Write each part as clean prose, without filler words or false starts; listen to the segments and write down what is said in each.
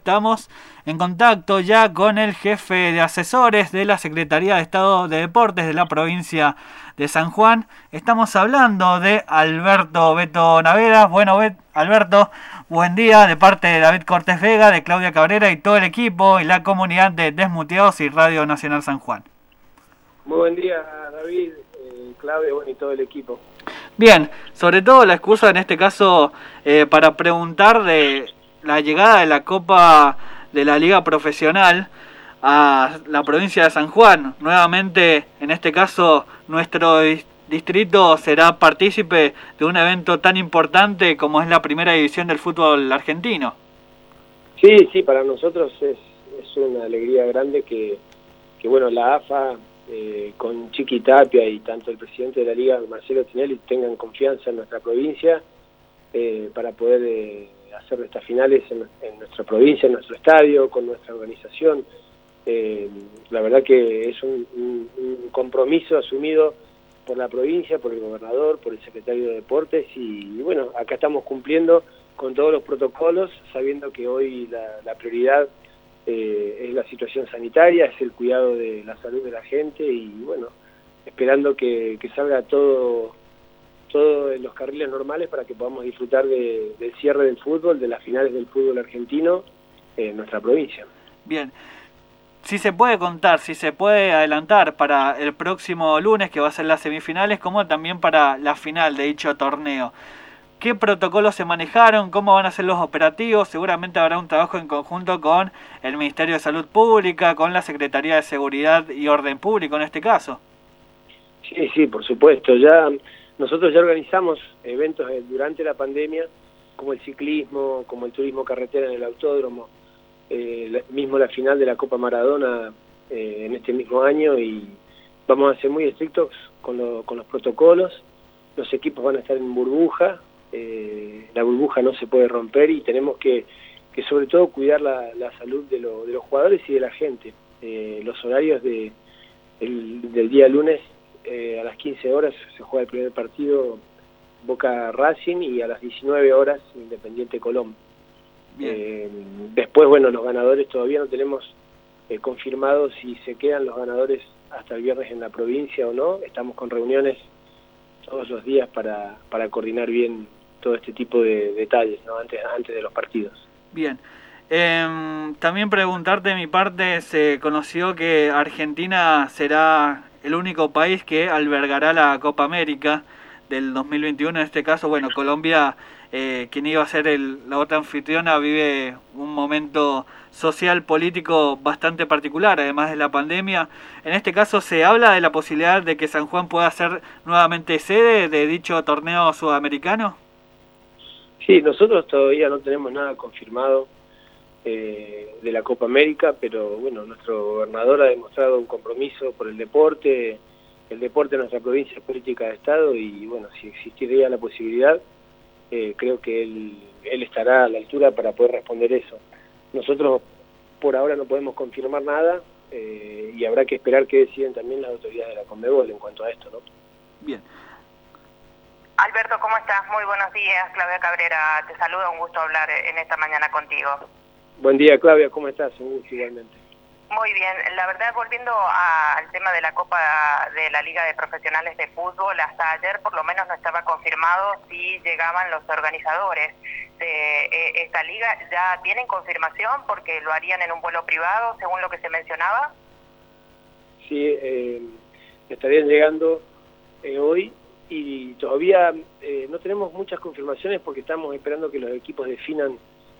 estamos en contacto ya con el jefe de asesores de la Secretaría de Estado de Deportes de la provincia de San Juan. Estamos hablando de Alberto Beto Naveras. Bueno, Alberto, buen día de parte de David Cortés Vega, de Claudia Cabrera y todo el equipo y la comunidad de Desmuteados y Radio Nacional San Juan. Muy buen día, David, Claudia, bueno, y todo el equipo. Bien, sobre todo la excusa en este caso para preguntar de la llegada de la Copa de la Liga Profesional a la provincia de San Juan. Nuevamente, en este caso, nuestro distrito será partícipe de un evento tan importante como es la primera división del fútbol argentino. Sí, para nosotros es una alegría grande que bueno, la AFA con Chiqui Tapia y tanto el presidente de la Liga, Marcelo Tinelli, tengan confianza en nuestra provincia para poder hacer estas finales en nuestra provincia, en nuestro estadio, con nuestra organización. La verdad que es un compromiso asumido por la provincia, por el gobernador, por el secretario de Deportes y bueno, acá estamos cumpliendo con todos los protocolos, sabiendo que hoy la prioridad es la situación sanitaria, es el cuidado de la salud de la gente y bueno, esperando que salga todo en los carriles normales para que podamos disfrutar del cierre del fútbol, de las finales del fútbol argentino en nuestra provincia. Bien, si se puede contar, si se puede adelantar para el próximo lunes que va a ser las semifinales, como también para la final de dicho torneo. ¿Qué protocolos se manejaron? ¿Cómo van a ser los operativos? Seguramente habrá un trabajo en conjunto con el Ministerio de Salud Pública, con la Secretaría de Seguridad y Orden Público en este caso. Sí, por supuesto. Nosotros ya organizamos eventos durante la pandemia, como el ciclismo, como el turismo carretera en el autódromo, mismo la final de la Copa Maradona en este mismo año y vamos a ser muy estrictos con los protocolos. Los equipos van a estar en burbuja. La burbuja no se puede romper y tenemos que sobre todo cuidar la salud de los jugadores y de la gente. Los horarios del día lunes a las 15 horas se juega el primer partido Boca Racing y a las 19 horas Independiente Colón. Después, bueno, los ganadores todavía no tenemos confirmado si se quedan los ganadores hasta el viernes en la provincia o no. Estamos con reuniones todos los días para coordinar bien todo este tipo de detalles, ¿no? antes de los partidos. Bien. También preguntarte de mi parte, se conoció que Argentina será el único país que albergará la Copa América del 2021. En este caso, bueno, Colombia, quien iba a ser la otra anfitriona, vive un momento social, político bastante particular, además de la pandemia. En este caso, ¿se habla de la posibilidad de que San Juan pueda ser nuevamente sede de dicho torneo sudamericano? Sí, nosotros todavía no tenemos nada confirmado de la Copa América, pero bueno, nuestro gobernador ha demostrado un compromiso por el deporte. El deporte en nuestra provincia es política de Estado y bueno, si existiría la posibilidad, creo que él estará a la altura para poder responder eso. Nosotros por ahora no podemos confirmar nada y habrá que esperar que deciden también las autoridades de la Conmebol en cuanto a esto, ¿no? Bien. Alberto, ¿cómo estás? Muy buenos días. Claudia Cabrera te saluda, un gusto hablar en esta mañana contigo. Buen día, Claudia, ¿cómo estás? Un gusto igualmente. Muy bien, la verdad, volviendo al tema de la Copa de la Liga de Profesionales de Fútbol, hasta ayer por lo menos no estaba confirmado si llegaban los organizadores de esta liga. ¿Ya tienen confirmación porque lo harían en un vuelo privado, según lo que se mencionaba? Sí, estarían llegando hoy y todavía no tenemos muchas confirmaciones porque estamos esperando que los equipos definan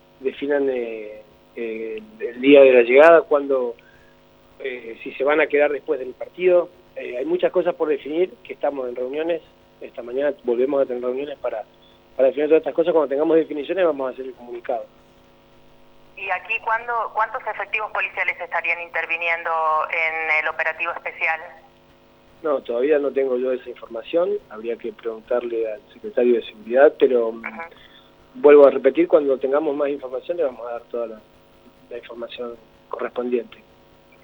el día de la llegada, cuando si se van a quedar después del partido. Hay muchas cosas por definir, que estamos en reuniones. Esta mañana volvemos a tener reuniones para definir todas estas cosas. Cuando tengamos definiciones vamos a hacer el comunicado. ¿Y aquí cuántos efectivos policiales estarían interviniendo en el operativo especial? No, todavía no tengo yo esa información. Habría que preguntarle al secretario de Seguridad, pero vuelvo a repetir, cuando tengamos más información le vamos a dar toda la información correspondiente.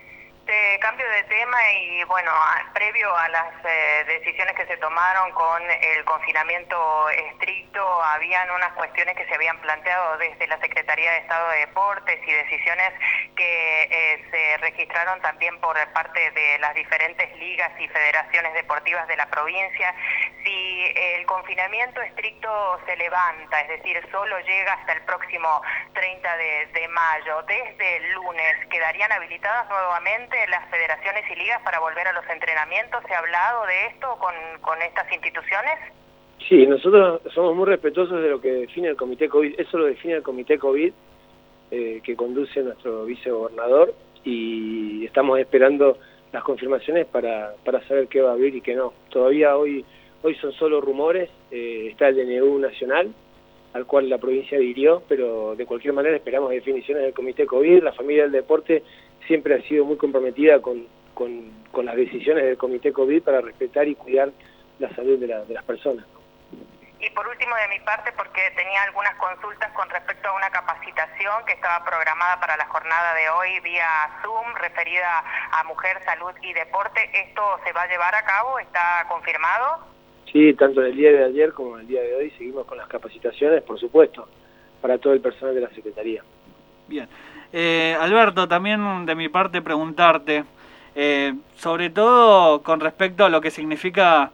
Te cambio de tema y bueno, previo a las decisiones que se tomaron con el confinamiento estricto, habían unas cuestiones que se habían planteado desde la Secretaría de Estado de Deportes y decisiones que se registraron también por parte de las diferentes ligas y federaciones deportivas de la provincia. Si el confinamiento estricto se levanta, es decir, solo llega hasta el próximo 30 de mayo, desde el lunes, ¿quedarían habilitadas nuevamente las federaciones y ligas para volver a los entrenamientos? ¿Se ha hablado de esto con estas instituciones? Sí, nosotros somos muy respetuosos de lo que define el Comité COVID. Eso lo define el Comité COVID que conduce nuestro vicegobernador, y estamos esperando las confirmaciones para saber qué va a abrir y qué no. Todavía hoy son solo rumores. Está el DNU nacional, al cual la provincia adhirió, pero de cualquier manera esperamos definiciones del Comité COVID. La familia del deporte siempre ha sido muy comprometida con las decisiones del Comité COVID para respetar y cuidar la salud de las personas. Y por último, de mi parte, porque tenía algunas consultas con respecto a una capacitación que estaba programada para la jornada de hoy vía Zoom, referida a mujer, salud y deporte. ¿Esto se va a llevar a cabo? ¿Está confirmado? Sí, tanto en el día de ayer como en el día de hoy seguimos con las capacitaciones, por supuesto, para todo el personal de la Secretaría. Bien. Alberto, también de mi parte preguntarte, sobre todo con respecto a lo que significa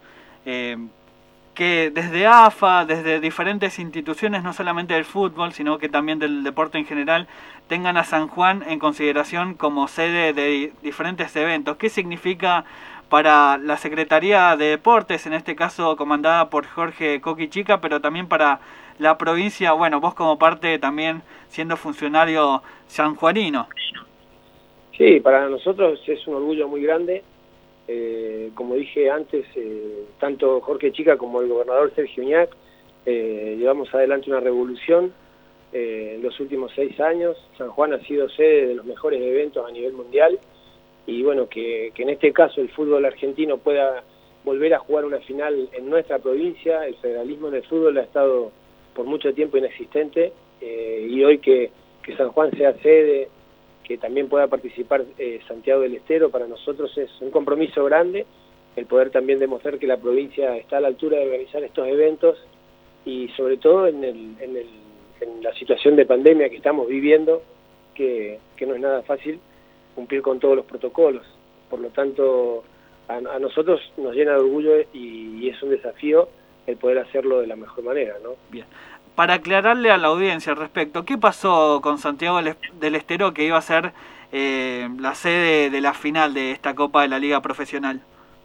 que desde AFA, desde diferentes instituciones, no solamente del fútbol, sino que también del deporte en general, tengan a San Juan en consideración como sede de diferentes eventos. ¿Qué significa para la Secretaría de Deportes, en este caso comandada por Jorge Coqui Chica, pero también para la provincia, bueno, vos como parte también siendo funcionario sanjuanino? Sí, para nosotros es un orgullo muy grande. Como dije antes, tanto Jorge Chica como el gobernador Sergio Uñac llevamos adelante una revolución en los últimos 6 años. San Juan ha sido sede de los mejores eventos a nivel mundial, y bueno, que en este caso el fútbol argentino pueda volver a jugar una final en nuestra provincia. El federalismo en el fútbol ha estado por mucho tiempo inexistente, y hoy que San Juan sea sede, que también pueda participar Santiago del Estero, para nosotros es un compromiso grande el poder también demostrar que la provincia está a la altura de organizar estos eventos, y sobre todo en la situación de pandemia que estamos viviendo, que no es nada fácil cumplir con todos los protocolos. Por lo tanto, a nosotros nos llena de orgullo y es un desafío el poder hacerlo de la mejor manera, ¿no? Bien. Para aclararle a la audiencia al respecto, ¿qué pasó con Santiago del Estero, que iba a ser la sede de la final de esta Copa de la Liga Profesional?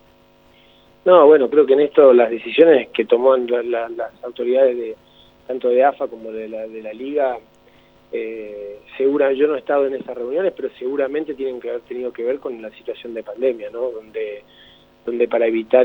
No, bueno, creo que en esto las decisiones que toman las autoridades tanto de AFA como de la Liga, yo no he estado en esas reuniones, pero seguramente tienen que haber tenido que ver con la situación de pandemia, ¿no? Donde para evitar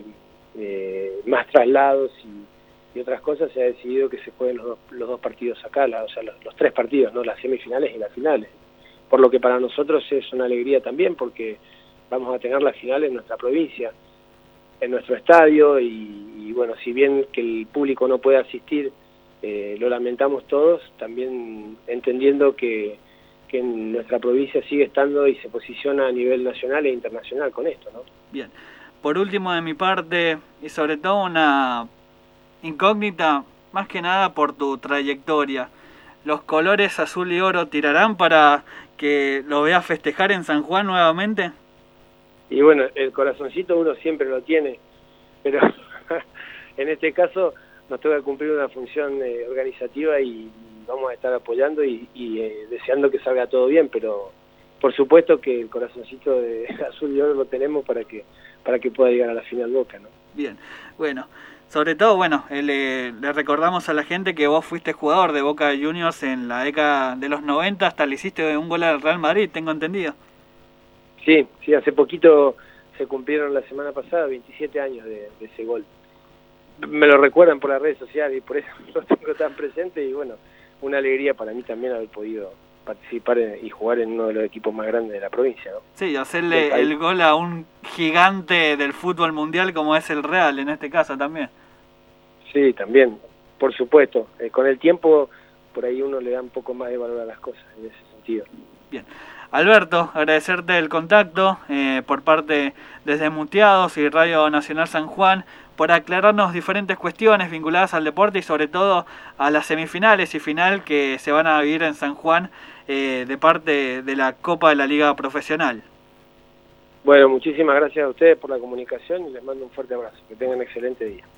más traslados y otras cosas se ha decidido que se jueguen los dos partidos acá, o sea, los 3 partidos, ¿no? Las semifinales y las finales. Por lo que para nosotros es una alegría también, porque vamos a tener la final en nuestra provincia, en nuestro estadio, y bueno, si bien que el público no puede asistir, lo lamentamos todos, también entendiendo que en nuestra provincia sigue estando y se posiciona a nivel nacional e internacional con esto, ¿no? Bien. Por último, de mi parte, y sobre todo una incógnita, más que nada por tu trayectoria, ¿los colores azul y oro tirarán para que lo veas festejar en San Juan nuevamente? Y bueno, el corazoncito uno siempre lo tiene, pero en este caso nos toca cumplir una función organizativa, y vamos a estar apoyando y deseando que salga todo bien, pero por supuesto que el corazoncito de azul y oro lo tenemos para que pueda llegar a la final Boca, ¿no? Bien, bueno, sobre todo, bueno, le recordamos a la gente que vos fuiste jugador de Boca Juniors en la década de los 90, hasta le hiciste un gol al Real Madrid, tengo entendido. Sí, hace poquito se cumplieron la semana pasada 27 años de ese gol. Me lo recuerdan por las redes sociales y por eso lo tengo tan presente, y bueno, una alegría para mí también haber podido participar y jugar en uno de los equipos más grandes de la provincia, ¿no? Sí, hacerle el gol a un gigante del fútbol mundial como es el Real en este caso también. Sí, también, por supuesto. Con el tiempo por ahí uno le da un poco más de valor a las cosas en ese sentido. Bien. Alberto, agradecerte el contacto por parte desde Muteados y Radio Nacional San Juan por aclararnos diferentes cuestiones vinculadas al deporte y sobre todo a las semifinales y final que se van a vivir en San Juan de parte de la Copa de la Liga Profesional. Bueno, muchísimas gracias a ustedes por la comunicación y les mando un fuerte abrazo. Que tengan un excelente día.